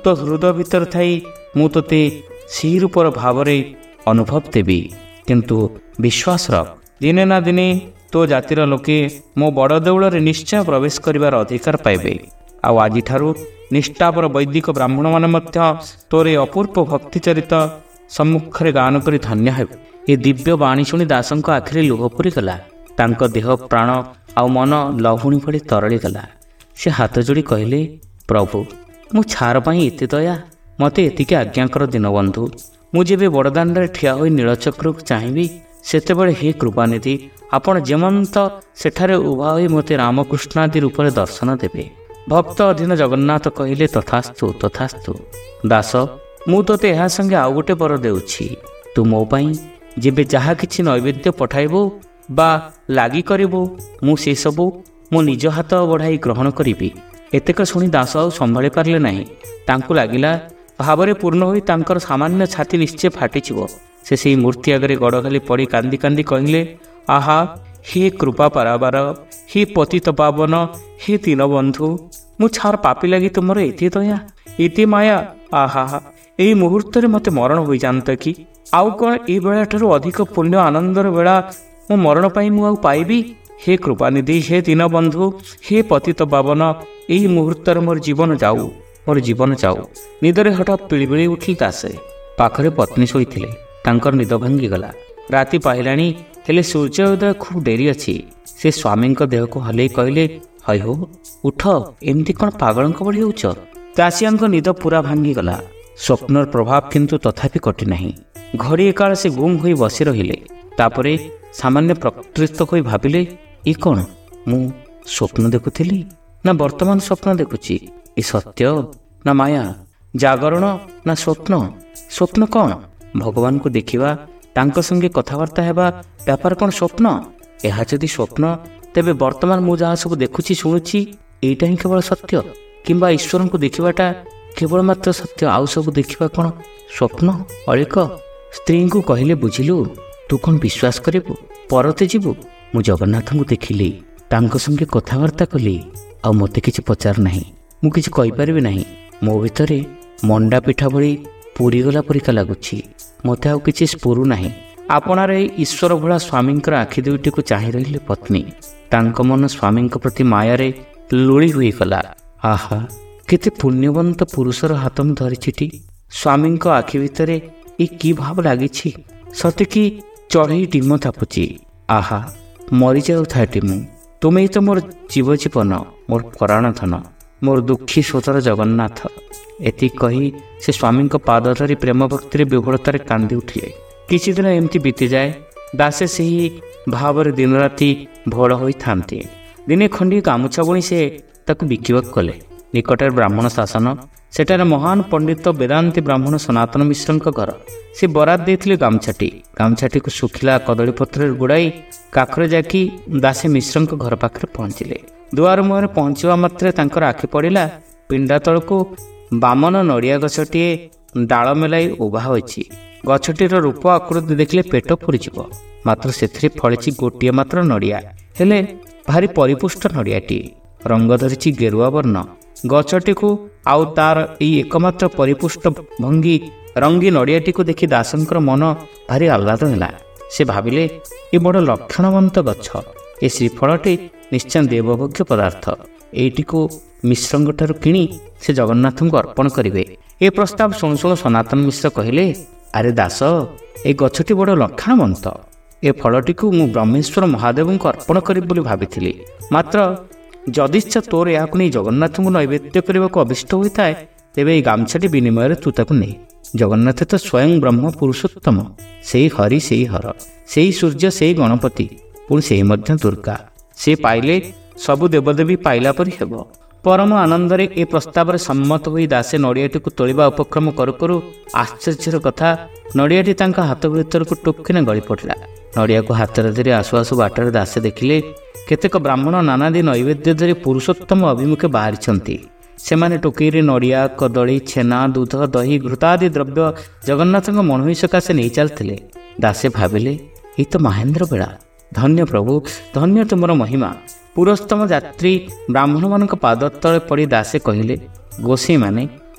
ତୋ ହୃଦୟ ଭିତରେ ଥାଇ ମୁଁ ତୋତେ ସେହି ରୂପର ଭାବରେ ଅନୁଭବ ଦେବି। କିନ୍ତୁ ବିଶ୍ୱାସ ରଖ, ଦିନେ ନା ଦିନେ ତୋ ଜାତିର ଲୋକେ ମୋ ବଡ଼ ଦେଉଳରେ ନିଶ୍ଚୟ ପ୍ରବେଶ କରିବାର ଅଧିକାର ପାଇବେ। ଆଉ ଆଜିଠାରୁ ନିଷ୍ଠାପର ବୈଦିକ ବ୍ରାହ୍ମଣମାନେ ମଧ୍ୟ ତୋର ଏ ଅପୂର୍ବ ଭକ୍ତିଚରିତ ସମ୍ମୁଖରେ ଗାନ କରି ଧନ୍ୟ ହେବେ। ଏ ଦିବ୍ୟ ବାଣୀ ଶୁଣି ଦାସଙ୍କ ଆଖିରେ ଲୁହ ପୂରିଗଲା। ତାଙ୍କ ଦେହ ପ୍ରାଣ ଆଉ ମନ ଲହୁଣୀ ଭଳି ତରଳିଗଲା। ସେ ହାତ ଯୋଡ଼ି କହିଲେ, ପ୍ରଭୁ, ମୁଁ ଛାର ପାଇଁ ଏତେ ଦୟା, ମୋତେ ଏତିକି ଆଜ୍ଞା କର ଦୀନବନ୍ଧୁ। ମୁଁ ଯେବେ ବଡ଼ଦାଣ୍ଡରେ ଠିଆ ହୋଇ ନୀଳଚକ୍ରକୁ ଚାହିଁବି, ସେତେବେଳେ ହେ କୃପାନିଧି, ଆପଣ ଯେମନ୍ତ ସେଠାରେ ଉଭା ହୋଇ ମୋତେ ରାମକୃଷ୍ଣ ଆଦି ରୂପରେ ଦର୍ଶନ ଦେବେ। ଭକ୍ତ ଅଧୀନ ଜଗନ୍ନାଥ କହିଲେ, ତଥାସ୍ତୁ ତଥାସ୍ତୁ। ଦାସ, ମୁଁ ତୋତେ ଏହା ସଙ୍ଗେ ଆଉ ଗୋଟେ ବର ଦେଉଛି। ତୁ ମୋ ପାଇଁ ଯେବେ ଯାହା କିଛି ନୈବେଦ୍ୟ ପଠାଇବୁ ବା ଲାଗି କରିବୁ, ମୁଁ ସେସବୁ ମୋ ନିଜ ହାତ ବଢ଼ାଇ ଗ୍ରହଣ କରିବି। ଏତେକ ଶୁଣି ଦାସ ଆଉ ସମ୍ଭାଳି ପାରିଲେ ନାହିଁ। ତାଙ୍କୁ ଲାଗିଲା ଭାବରେ ପୂର୍ଣ୍ଣ ହୋଇ ତାଙ୍କର ସାମାନ୍ୟ ଛାତି ନିଶ୍ଚୟ ଫାଟିଯିବ। ସେ ସେହି ମୂର୍ତ୍ତି ଆଗରେ ଗୋଡ଼ ଖାଲି ପଡ଼ି କାନ୍ଦି କାନ୍ଦି କହିଲେ, ଆହା ହେ କୃପା ପାରାବାର, ହେ ପତିତ ପାବନ, ହେ ଦୀନବନ୍ଧୁ, ମୁଁ ଛାର ପାପି ଲାଗି ତୁମର ଏତେ ଦୟା, ଏତେ ମାୟା। ଆହା, ଏଇ ମୁହୂର୍ତ୍ତରେ ମୋତେ ମରଣ ହୋଇଯାଆନ୍ତା କି? ଆଉ କ'ଣ ଏ ବେଳାଠାରୁ ଅଧିକ ପୁଣ୍ୟ ଆନନ୍ଦର ବେଳା ମୋ ମରଣ ପାଇଁ ମୁଁ ଆଉ ପାଇବି? ହେ କୃପାନିଧି, ହେ ଦୀନବନ୍ଧୁ, ହେ ପତିତ ପାବନ, ଏଇ ମୁହୂର୍ତ୍ତରେ ମୋର ଜୀବନ ଯାଉ, ମୋର ଜୀବନ ଯାଉ। ନିଦରେ ହଠାତ୍ ପିଳିବିଳି ଉଠିଲେ ଦାସେ। ପାଖରେ ପତ୍ନୀ ଶୋଇଥିଲେ। ତାଙ୍କର ନିଦ ଭାଙ୍ଗିଗଲା। ରାତି ପାଇଲାଣି, ହେଲେ ସୂର୍ଯ୍ୟୋଦୟ ଖୁବ୍ ଡେରି ଅଛି। ସେ ସ୍ୱାମୀଙ୍କ ଦେହକୁ ହଲେଇ କହିଲେ, ହଇ ହୋ, ଉଠ, ଏମିତି କ'ଣ ପାଗଳଙ୍କ ଭଳି ହେଉଛ? ଦାସିଆଙ୍କ ନିଦ ପୁରା ଭାଙ୍ଗିଗଲା। ସ୍ୱପ୍ନର ପ୍ରଭାବ କିନ୍ତୁ ତଥାପି କଟି ନାହିଁ। ଘଡ଼ିଏ କାଳ ସେ ଗୁମ୍ ହୋଇ ବସି ରହିଲେ। ତାପରେ ସାମାନ୍ୟ ପ୍ରକୃତ ହୋଇ ଭାବିଲେ, ଏ କ'ଣ, ମୁଁ ସ୍ୱପ୍ନ ଦେଖୁଥିଲି ନା ବର୍ତ୍ତମାନ ସ୍ୱପ୍ନ ଦେଖୁଛି? ଏ ସତ୍ୟ ନା ମାୟା? ଜାଗରଣ ନା ସ୍ୱପ୍ନ? ସ୍ୱପ୍ନ କ'ଣ? ଭଗବାନଙ୍କୁ ଦେଖିବା, ତାଙ୍କ ସଙ୍ଗେ କଥାବାର୍ତ୍ତା ହେବା ବ୍ୟାପାର କ'ଣ ସ୍ୱପ୍ନ? ଏହା ଯଦି ସ୍ୱପ୍ନ, ତେବେ ବର୍ତ୍ତମାନ ମୁଁ ଯାହା ସବୁ ଦେଖୁଛି ଶୁଣୁଛି, ଏଇଟା ହିଁ କେବଳ ସତ୍ୟ? କିମ୍ବା ଈଶ୍ୱରଙ୍କୁ ଦେଖିବାଟା କେବଳ ମାତ୍ର ସତ୍ୟ, ଆଉ ସବୁ ଦେଖିବା କ'ଣ ସ୍ୱପ୍ନ ଅଳିକ? ସ୍ତ୍ରୀଙ୍କୁ କହିଲେ, ବୁଝିଲୁ, ତୁ କ'ଣ ବିଶ୍ୱାସ କରିବୁ? ପରତେ ଯିବୁ। ମୁଁ ଜଗନ୍ନାଥଙ୍କୁ ଦେଖିଲି, ତାଙ୍କ ସଙ୍ଗେ କଥାବାର୍ତ୍ତା କଲି, ଆଉ ମୋତେ କିଛି ପଚାର ନାହିଁ। ମୁଁ କିଛି କହିପାରିବି ନାହିଁ। ମୋ ଭିତରେ ମଣ୍ଡା ପିଠା ଭଳି ପୁରିଗଲା ପରିକା ଲାଗୁଛି। ମୋତେ ଆଉ କିଛି ସ୍ଫୁରୁ ନାହିଁ। ଆପଣାର ଏହି ଈଶ୍ୱର ଭୋଳା ସ୍ୱାମୀଙ୍କର ଆଖି ଦୁଇଟିକୁ ଚାହିଁ ରହିଲେ ପତ୍ନୀ। ତାଙ୍କ ମନ ସ୍ୱାମୀଙ୍କ ପ୍ରତି ମାୟାରେ ଲୁଳି ହୋଇଗଲା। ଆହା, କେତେ ପୁଣ୍ୟବନ୍ତ ପୁରୁଷର ହାତ ମୁଁ ଧରିଛିଟି। ସ୍ୱାମୀଙ୍କ ଆଖି ଭିତରେ ଏ କି ଭାବ ଲାଗିଛି? ସତେ କି ଚଢ଼େଇ ଡିମ ତାପୁଛି। ଆହା, ମରିଯାଉଥାଏଟି ମୁଁ। ତୁମେ ତ ମୋର ଜୀବନ, ମୋର ପରାଣ ଧନ, ମୋର ଦୁଃଖୀ ସ୍ୱତର ଜଗନ୍ନାଥ। ଏତିକି କହି ସେ ସ୍ୱାମୀଙ୍କ ପାଦ ଧରି ପ୍ରେମ ଭକ୍ତିରେ ବିହ୍ୱଳତାରେ କାନ୍ଦି ଉଠିଲେ। କିଛି ଦିନ ଏମିତି ବିତିଯାଏ। ଦାସେ ସେହି ଭାବରେ ଦିନରାତି ଭୋଳ ହୋଇଥାନ୍ତି। ଦିନେ ଖଣ୍ଡିଏ ଗାମୁଛା ବୁଣି ସେ ତାକୁ ବିକିବାକୁ କଲେ। ନିକଟରେ ବ୍ରାହ୍ମଣ ଶାସନ। ସେଠାରେ ମହାନ ପଣ୍ଡିତ ବେଦାନ୍ତୀ ବ୍ରାହ୍ମଣ ସନାତନ ମିଶ୍ରଙ୍କ ଘର। ସେ ବରାଦ ଦେଇଥିଲେ ଗାମୁଛାଟି। ଗାମୁଛାଟିକୁ ଶୁଖିଲା କଦଳୀପତ୍ରରେ ଗୁଡ଼ାଇ କାଖରେ ଯାକି ଦାସେ ମିଶ୍ରଙ୍କ ଘର ପାଖରେ ପହଞ୍ଚିଲେ। ଦୁଆର ମୁହଁରେ ପହଞ୍ଚିବା ମାତ୍ରେ ତାଙ୍କର ଆଖି ପଡ଼ିଲା ପିଣ୍ଡା ତଳକୁ ବାମନ ନଡ଼ିଆ ଗଛଟିଏ ଡାଳ ମେଲାଇ ଉଭା ହୋଇଛି। ଗଛଟିର ରୂପ ଆକୃତି ଦେଖିଲେ ପେଟ ପୁରିଯିବ। ମାତ୍ର ସେଥିରେ ଫଳିଛି ଗୋଟିଏ ମାତ୍ର ନଡ଼ିଆ। ହେଲେ ଭାରି ପରିପୁଷ୍ଟ ନଡ଼ିଆଟି। ରଙ୍ଗ ଧରିଛି ଗେରୁଆ ବର୍ଣ୍ଣ। ଗଛଟିକୁ ଆଉ ତାର ଏଇ ଏକମାତ୍ର ପରିପୁଷ୍ଟ ଭଙ୍ଗୀ ରଙ୍ଗୀ ନଡ଼ିଆଟିକୁ ଦେଖି ଦାସଙ୍କର ମନ ଭାରି ଆହ୍ଲାଦ ହେଲା। ସେ ଭାବିଲେ, ଏ ବଡ଼ ଲକ୍ଷଣବନ୍ତ ଗଛ। ଏ ଶ୍ରୀଫଳଟି ନିଶ୍ଚୟ ଦେବଭୋଗ୍ୟ ପଦାର୍ଥ। ଏଇଟିକୁ ମିଶ୍ରଙ୍କଠାରୁ କିଣି ସେ ଜଗନ୍ନାଥଙ୍କୁ ଅର୍ପଣ କରିବେ। ଏ ପ୍ରସ୍ତାବ ଶୁଣୁ ଶୁଣୁ ସନାତନ ମିଶ୍ର କହିଲେ, ଆରେ ଦାସ, ଏ ଗଛଟି ବଡ଼ ଲକ୍ଷଣବନ୍ତ। ଏ ଫଳଟିକୁ ମୁଁ ବ୍ରହ୍ମେଶ୍ୱର ମହାଦେବଙ୍କୁ ଅର୍ପଣ କରିବି ବୋଲି ଭାବିଥିଲି। ମାତ୍ର ଯଦିଚ୍ଛା ତୋର ଏହାକୁ ନେଇ ଜଗନ୍ନାଥଙ୍କୁ ନୈବେଦ୍ୟ କରିବାକୁ ଅଭିଷ୍ଟ ହୋଇଥାଏ, ତେବେ ଏହି ଗାମୁଛାଟି ବିନିମୟରେ ତୁ ତାକୁ ନେ। ଜଗନ୍ନାଥ ତ ସ୍ୱୟଂ ବ୍ରହ୍ମ ପୁରୁଷୋତ୍ତମ। ସେଇ ହରି, ସେଇ ହର, ସେଇ ସୂର୍ଯ୍ୟ, ସେଇ ଗଣପତି, ପୁଣି ସେଇ ମଧ୍ୟ ଦୁର୍ଗା। ସେ ପାଇଲେ ସବୁ ଦେବଦେବୀ ପାଇଲା ପରି ହେବ। ପରମ ଆନନ୍ଦରେ ଏ ପ୍ରସ୍ତାବରେ ସମ୍ମତ ହୋଇ ଦାସେ ନଡ଼ିଆଟିକୁ ତୋଳିବା ଉପକ୍ରମ କରୁ କରୁ ଆଶ୍ଚର୍ଯ୍ୟର କଥା, ନଡ଼ିଆଟି ତାଙ୍କ ହାତ ଭିତରକୁ ଟୋକିନା ଗଳି ପଡ଼ିଲା। ନଡ଼ିଆକୁ ହାତରେ ଧରି ଆସୁ ଆସୁ ବାଟରେ ଦାସେ ଦେଖିଲେ କେତେକ ବ୍ରାହ୍ମଣ ନାନାଦି ନୈବେଦ୍ୟ ଧରି ପୁରୁଷୋତ୍ତମ ଅଭିମୁଖେ ବାହାରିଛନ୍ତି। ସେମାନେ ଟୋକେଇରେ ନଡ଼ିଆ, କଦଳୀ, ଛେନା, ଦୁଧ, ଦହି, ଘୃତାଦି ଦ୍ରବ୍ୟ ଜଗନ୍ନାଥଙ୍କ ମଣୋହି ସକାଶେ ନେଇ ଚାଲିଥିଲେ। ଦାସେ ଭାବିଲେ, ଏଇ ତ ମହେନ୍ଦ୍ର ବେଳା। ଧନ୍ୟ ପ୍ରଭୁ, ଧନ୍ୟ ତୁମର ମହିମା। ପୁରସ୍ତମ ଯାତ୍ରୀ ବ୍ରାହ୍ମଣମାନଙ୍କ ପାଦ ତଳେ ପଡ଼ି ଦାସେ କହିଲେ, ଗୋସେଇମାନେ,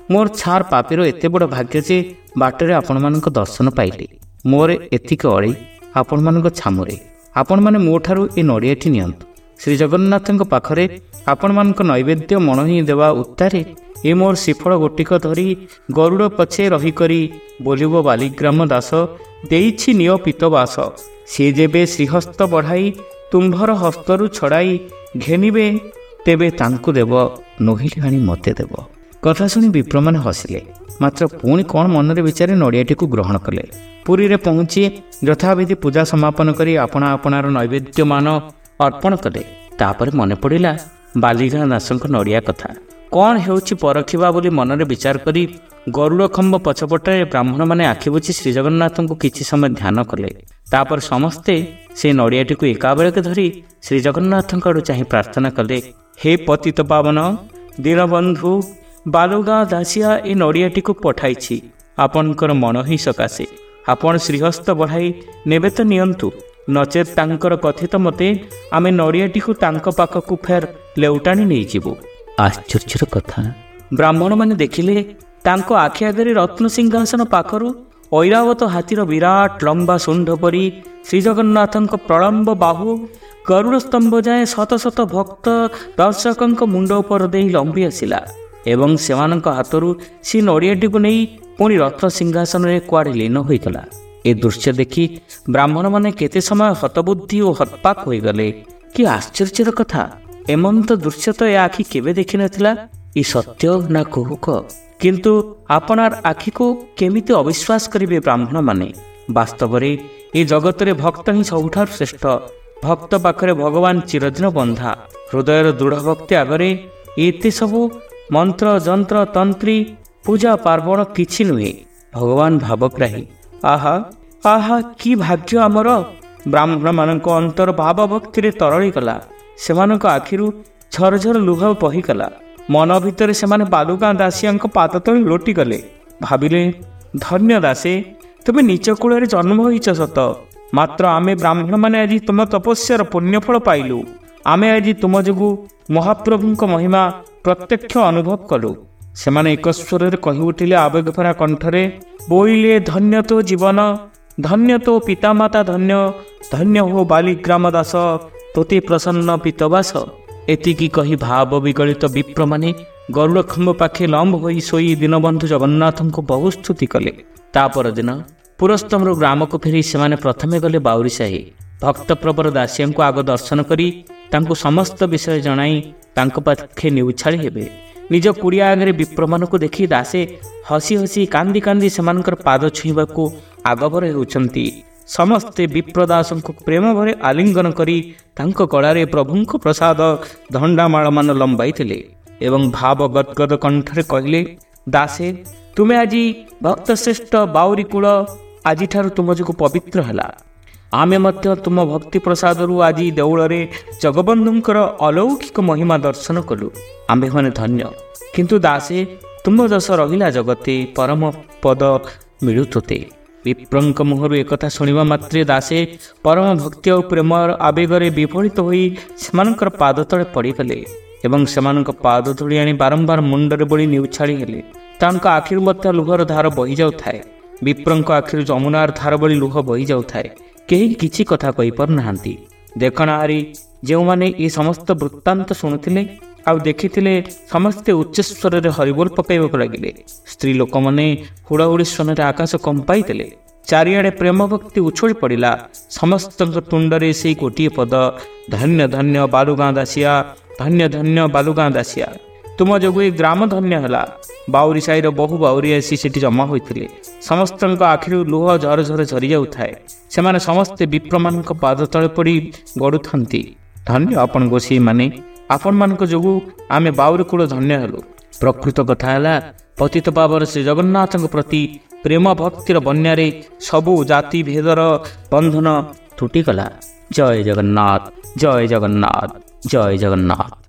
ମୋର ଛାର ପାପିର ଏତେ ବଡ଼ ଭାଗ୍ୟ ଯେ ବାଟରେ ଆପଣମାନଙ୍କ ଦର୍ଶନ ପାଇଲି। ମୋର ଏତିକି ଅଳି ଆପଣମାନଙ୍କ ଛାମୁରେ। ଆପଣମାନେ ମୋ ଠାରୁ ଏ ନଡ଼ିଆଟି ନିଅନ୍ତୁ। ଶ୍ରୀ ଜଗନ୍ନାଥଙ୍କ ପାଖରେ ଆପଣମାନଙ୍କ ନୈବେଦ୍ୟ ମଣୋହି ଦେବା ଉତ୍ତାରେ ଏ ମୋର ଶ୍ରୀଫଳ ଗୋଟିକ ଧରି ଗରୁଡ଼ ପଛେ ରହିକରି ବୋଲିବ ବାଲିଗ୍ରାମ ଦାସ ଦେଇଛି ନିଅ ପିତବାସ। ସିଏ ଯେବେ ଶ୍ରୀହସ୍ତ ବଢ଼ାଇ ତୁମ୍ଭର ହସ୍ତରୁ ଛଡ଼ାଇ ଘେନିବେ ତେବେ ତାଙ୍କୁ ଦେବ, ନୋହିଲେ ଆଣି ମୋତେ ଦେବ। କଥା ଶୁଣି ବିପ୍ରମାନେ ହସିଲେ, ମାତ୍ର ପୁଣି କ'ଣ ମନରେ ବିଚାରି ନଡ଼ିଆଟିକୁ ଗ୍ରହଣ କଲେ। ପୁରୀରେ ପହଞ୍ଚି ଯଥାବିଧି ପୂଜା ସମାପନ କରି ଆପଣା ଆପଣାର ନୈବେଦ୍ୟମାନ ଅର୍ପଣ କଲେ। ତାପରେ ମନେ ପଡ଼ିଲା ବାଲିଗାଁ ଦାସଙ୍କ ନଡ଼ିଆ କଥା। କ'ଣ ହେଉଛି ପରଖିବା ବୋଲି ମନରେ ବିଚାର କରି ଗରୁଡ଼ ଖମ୍ବ ପଛପଟରେ ବ୍ରାହ୍ମଣମାନେ ଆଖି ବୁଜି ଶ୍ରୀଜଗନ୍ନାଥଙ୍କୁ କିଛି ସମୟ ଧ୍ୟାନ କଲେ। ତାପରେ ସମସ୍ତେ ସେ ନଡ଼ିଆଟିକୁ ଏକାବେଳକେ ଧରି ଶ୍ରୀଜଗନ୍ନାଥଙ୍କ ଆଡ଼ୁ ଚାହିଁ ପ୍ରାର୍ଥନା କଲେ, ହେ ପତିତ ପାବନ ଦୀନବନ୍ଧୁ, ବାଲୁଗାଁ ଦାସିଆ ଏ ନଡ଼ିଆଟିକୁ ପଠାଇଛି ଆପଣଙ୍କର ମଣୋହି ସକାଶେ। ଆପଣ ଶ୍ରୀହସ୍ତ ବଢ଼ାଇ ନେବେ ତ ନିଅନ୍ତୁ, ନଚେତ୍ ତାଙ୍କର କଥିତ ମତେ ଆମେ ନଡ଼ିଆଟିକୁ ତାଙ୍କ ପାଖକୁ ଫେର ଲେଉଟାଣି ନେଇଯିବୁ। ଆଶ୍ଚର୍ଯ୍ୟର କଥା, ବ୍ରାହ୍ମଣମାନେ ଦେଖିଲେ ତାଙ୍କ ଆଖି ଆଗରେ ରତ୍ନସିଂହାସନ ପାଖରୁ ଐରାବତ ହାତୀର ବିରାଟ ଲମ୍ବା ଶୁଣ୍ଢ ପରି ଶ୍ରୀଜଗନ୍ନାଥଙ୍କ ପ୍ରଳମ୍ବ ବାହୁ ଗରୁଡ଼ ସ୍ତମ୍ଭ ଯାଏଁ ଶତ ଶତ ଭକ୍ତ ଦର୍ଶକଙ୍କ ମୁଣ୍ଡ ଉପର ଦେଇ ଲମ୍ବି ଆସିଲା ଏବଂ ସେମାନଙ୍କ ହାତରୁ ସେ ନଡ଼ିଆଟିକୁ ନେଇ ପୁଣି ରତ୍ନସିଂହାସନରେ କୁଆଡ଼େ ଲୀନ ହୋଇଗଲା। ଏ ଦୃଶ୍ୟ ଦେଖି ବ୍ରାହ୍ମଣମାନେ କେତେ ସମୟ ହତବୁଦ୍ଧି ଓ ହତପାକ ହୋଇଗଲେ। କି ଆଶ୍ଚର୍ଯ୍ୟର କଥା, ଏମନ୍ତ ଦୃଶ୍ୟ ତ ଏ ଆଖି କେବେ ଦେଖିନଥିଲା। ଇ ସତ୍ୟ ନା କହୁକ? କିନ୍ତୁ ଆପଣାର ଆଖିକୁ କେମିତି ଅବିଶ୍ୱାସ କରିବେ ବ୍ରାହ୍ମଣମାନେ? ବାସ୍ତବରେ ଏ ଜଗତରେ ଭକ୍ତ ହିଁ ସବୁଠାରୁ ଶ୍ରେଷ୍ଠ। ଭକ୍ତ ପାଖରେ ଭଗବାନ ଚିରଦିନ ବନ୍ଧା। ହୃଦୟର ଦୃଢ଼ ଭକ୍ତି ଆଗରେ ଏତେ ସବୁ ମନ୍ତ୍ର ଯନ୍ତ୍ର ତନ୍ତ୍ରୀ ପୂଜା ପାର୍ବଣ କିଛି ନୁହେଁ। ଭଗବାନ ଭାବଗ୍ରାହୀ। ଆହା ଆହା, କି ଭାଗ୍ୟ ଆମର! ବ୍ରାହ୍ମଣମାନଙ୍କ ଅନ୍ତର ଭାବ ଭକ୍ତିରେ ତରଳିଗଲା। ସେମାନଙ୍କ ଆଖିରୁ ଝରଝର ଲୁହ ବହିଗଲା। ମନ ଭିତରେ ସେମାନେ ବାଲୁଗାଁ ଦାସିଆଙ୍କ ପାଦ ତଳେ ଲୋଟିଗଲେ। ଭାବିଲେ, ଧନ୍ୟ ଦାସେ, ତୁମେ ନିଜ କୂଳରେ ଜନ୍ମ ହୋଇଛ ସତ, ମାତ୍ର ଆମେ ବ୍ରାହ୍ମଣମାନେ ଆଜି ତୁମ ତପସ୍ୟାର ପୁଣ୍ୟଫଳ ପାଇଲୁ। ଆମେ ଆଜି ତୁମ ଯୋଗୁଁ ମହାପ୍ରଭୁଙ୍କ ମହିମା ପ୍ରତ୍ୟକ୍ଷ ଅନୁଭବ କଲୁ। ସେମାନେ ଏକସ୍ୱରରେ କହି ଉଠିଲେ ଆବେଗଭରା କଣ୍ଠରେ, ବୋଇଲେ ଧନ୍ୟ ତୋ ଜୀବନ, ଧନ୍ୟ ତୋ ପିତାମାତା ଧନ୍ୟ, ଧନ୍ୟ ହୋ ବାଲିଗ୍ରାମ ଦାସ, ତୋତେ ପ୍ରସନ୍ନ ପିତବାସ। ଏତିକି କହି ଭାବ ବିଗଳିତ ବିପ୍ରମାନେ ଗରୁଡ଼ ଖମ୍ବ ପାଖେ ଲମ୍ବ ହୋଇ ଶୋଇ ଦୀନବନ୍ଧୁ ଜଗନ୍ନାଥଙ୍କୁ ବହୁ ସ୍ତୁତି କଲେ। ତା ପରଦିନ ପୁରସ୍ତମରୁ ଗ୍ରାମକୁ ଫେରି ସେମାନେ ପ୍ରଥମେ ଗଲେ ବାଉରି ସାହି। ଭକ୍ତପ୍ରବର ଦାସିଆଙ୍କୁ ଆଗ ଦର୍ଶନ କରି ତାଙ୍କୁ ସମସ୍ତ ବିଷୟ ଜଣାଇ ତାଙ୍କ ପାଖେ ନିଉଛାଳି ହେବେ। ନିଜ କୁଡ଼ିଆ ଆଗରେ ବିପ୍ରମାନଙ୍କୁ ଦେଖି ଦାସେ ହସି ହସି କାନ୍ଦି କାନ୍ଦି ସେମାନଙ୍କର ପାଦ ଛୁଇଁବାକୁ ଆଗଭର ହେଉଛନ୍ତି। ସମସ୍ତେ ବିପ୍ରଦାସଙ୍କୁ ପ୍ରେମ ଭରେ ଆଲିଙ୍ଗନ କରି ତାଙ୍କ ଗଳାରେ ପ୍ରଭୁଙ୍କ ପ୍ରସାଦ ଦଣ୍ଡାମାଳମାନ ଲମ୍ବାଇଥିଲେ ଏବଂ ଭାବ ଗଦଗଦ କଣ୍ଠରେ କହିଲେ, ଦାସେ, ତୁମେ ଆଜି ଭକ୍ତଶ୍ରେଷ୍ଠ ବାଉରୀ କୂଳ ଆଜିଠାରୁ ତୁମ ଯୋଗୁଁ ପବିତ୍ର ହେଲା। ଆମେ ମଧ୍ୟ ତୁମ ଭକ୍ତି ପ୍ରସାଦରୁ ଆଜି ଦେଉଳରେ ଜଗବନ୍ଧୁଙ୍କର ଅଲୌକିକ ମହିମା ଦର୍ଶନ କଲୁ। ଆମ୍ଭେମାନେ ଧନ୍ୟ। କିନ୍ତୁ ଦାସେ, ତୁମ ଦୋଷ ରହିଲା ଜଗତେ, ପରମ ପଦ ମିଳୁ ତୋତେ। ବିପ୍ରଙ୍କ ମୁହଁରୁ ଏକଥା ଶୁଣିବା ମାତ୍ରେ ଦାସେ ପରମ ଭକ୍ତି ଓ ପ୍ରେମର ଆବେଗରେ ବିଫଳିତ ହୋଇ ସେମାନଙ୍କର ପାଦ ତଳେ ପଡ଼ିଗଲେ ଏବଂ ସେମାନଙ୍କ ପାଦ ଧୂଳି ଆଣି ବାରମ୍ବାର ମୁଣ୍ଡରେ ବୋଳି ନିଉଛାଳି ହେଲେ। ତାଙ୍କ ଆଖିରୁ ମଧ୍ୟ ଲୁହର ଧାର ବହିଯାଉଥାଏ। ବିପ୍ରଙ୍କ ଆଖିରୁ ଯମୁନାର ଧାର ଭଳି ଲୁହ ବହିଯାଉଥାଏ। କେହି କିଛି କଥା କହିପାରୁନାହାନ୍ତି। ଦେଖଣାହାରୀ ଯେଉଁମାନେ ଏ ସମସ୍ତ ବୃତ୍ତାନ୍ତ ଶୁଣୁଥିଲେ ଆଉ ଦେଖିଥିଲେ, ସମସ୍ତେ ଉଚ୍ଚସ୍ୱରରେ ହରିବୋଲ ପକାଇବାକୁ ଲାଗିଲେ। ସ୍ତ୍ରୀ ଲୋକମାନେ ହୁଡ଼ାହୁଡ଼ି ସ୍ୱନରେ ଆକାଶ କମ୍ପାଇଦେଲେ। ଚାରିଆଡ଼େ ପ୍ରେମ ଭକ୍ତି ଉଛୁଳି ପଡ଼ିଲା। ସମସ୍ତଙ୍କ ତୁଣ୍ଡରେ ସେଇ ଗୋଟିଏ ପଦ, ଧନ୍ୟ ଧନ୍ୟ ବାଲୁଗାଁ ଦାସିଆ, ଧନ୍ୟ ଧନ୍ୟ ବାଲୁଗାଁ ଦାସିଆ। ତୁମ ଯୋଗୁଁ ଏ ଗ୍ରାମ ଧନ୍ୟ ହେଲା। ବାଉରୀ ସାହିର ବହୁ ବାଉରୀ ଆସି ସେଠି ଜମା ହୋଇଥିଲେ। ସମସ୍ତଙ୍କ ଆଖିରୁ ଲୁହ ଝରଝର ଝରି ଯାଉଥାଏ। ସେମାନେ ସମସ୍ତେ ବିପ୍ରମାନଙ୍କ ପାଦ ତଳେ ପଡ଼ି ଗଡ଼ୁଥାନ୍ତି। ଧନ୍ୟ ଆପଣ ଗୋସାଇଁମାନେ, ଆପଣମାନଙ୍କ ଯୋଗୁଁ ଆମେ ବାଉରୀ କୂଳ ଧନ୍ୟ ହେଲୁ। ପ୍ରକୃତ କଥା ହେଲା, ପତିତ ପାବନ ଶ୍ରୀ ଜଗନ୍ନାଥଙ୍କ ପ୍ରତି ପ୍ରେମ ଭକ୍ତିର ବନ୍ୟାରେ ସବୁ ଜାତି ଭେଦର ବନ୍ଧନ ତୁଟିଗଲା। ଜୟ ଜଗନ୍ନାଥ, ଜୟ ଜଗନ୍ନାଥ, ଜୟ ଜଗନ୍ନାଥ।